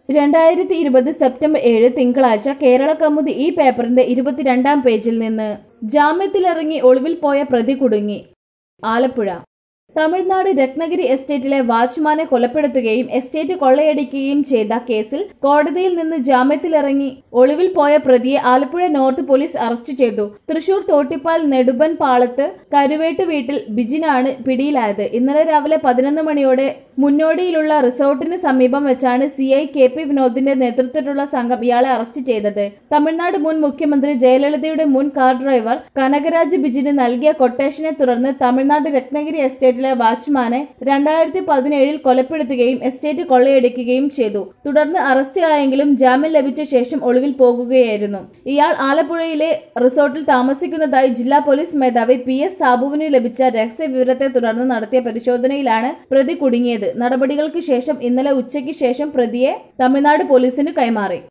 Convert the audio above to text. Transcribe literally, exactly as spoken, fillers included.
രണ്ടായിരത്തി ഇരുപത് സെപ്റ്റംബർ ഏഴ് തിങ്കളാഴ്ച കേരള കൗമുദി ഈ പേപ്പറിന്റെ ഇരുപത്തിരണ്ടാം പേജിൽ നിന്ന് ജാമ്യത്തിലിറങ്ങി ഒളിവിൽ പോയ പ്രതി കുടുങ്ങി. ആലപ്പുഴ തമിഴ്നാട് രത്നഗിരി എസ്റ്റേറ്റിലെ വാച്ച്മാനെ കൊലപ്പെടുത്തുകയും എസ്റ്റേറ്റ് കൊള്ളയടിക്കുകയും ചെയ്ത കേസിൽ കോടതിയിൽ നിന്ന് ജാമ്യത്തിലിറങ്ങി ഒളിവിൽ പോയ പ്രതിയെ ആലപ്പുഴ നോർത്ത് പോലീസ് അറസ്റ്റ് ചെയ്തു. തൃശൂർ തോട്ടിപ്പാൽ നെടുമ്പൻ പാളത്ത് കരുവേട്ട് വീട്ടിൽ ബിജിനാണ് പിടിയിലായത്. ഇന്നലെ രാവിലെ പതിനൊന്ന് മണിയോടെ മുന്നോടിയിലുള്ള റിസോർട്ടിന് സമീപം വെച്ചാണ് സി ഐ കെ പി വിനോദിന്റെ നേതൃത്വത്തിലുള്ള സംഘം ഇയാളെ അറസ്റ്റ് ചെയ്തത്. തമിഴ്നാട് മുൻ മുഖ്യമന്ത്രി ജയലളിതയുടെ മുൻ കാർ ഡ്രൈവർ കനകരാജ് ബിജിന് നൽകിയ കൊട്ടേഷനെ തുടർന്ന് തമിഴ്നാട് രത്നഗിരി എസ്റ്റേറ്റിലെ വാച്ച്മാനെ രണ്ടായിരത്തി പതിനേഴിൽ കൊലപ്പെടുത്തുകയും എസ്റ്റേറ്റ് കൊള്ളയടിക്കുകയും ചെയ്തു. തുടർന്ന് അറസ്റ്റിലായെങ്കിലും ജാമ്യം ലഭിച്ച ശേഷം ഒളിവിൽ പോകുകയായിരുന്നു. ഇയാൾ ആലപ്പുഴയിലെ റിസോർട്ടിൽ താമസിക്കുന്നതായി ജില്ലാ പോലീസ് മേധാവി പി എസ് സാബുവിന് ലഭിച്ച രഹസ്യ വിവരത്തെ തുടർന്ന് നടത്തിയ പരിശോധനയിലാണ് പ്രതി കുടുങ്ങിയത്. നടപടികൾക്ക് ശേഷം ഇന്നലെ ഉച്ചയ്ക്ക് ശേഷം പ്രതിയെ തമിഴ്നാട് പോലീസിന് കൈമാറി.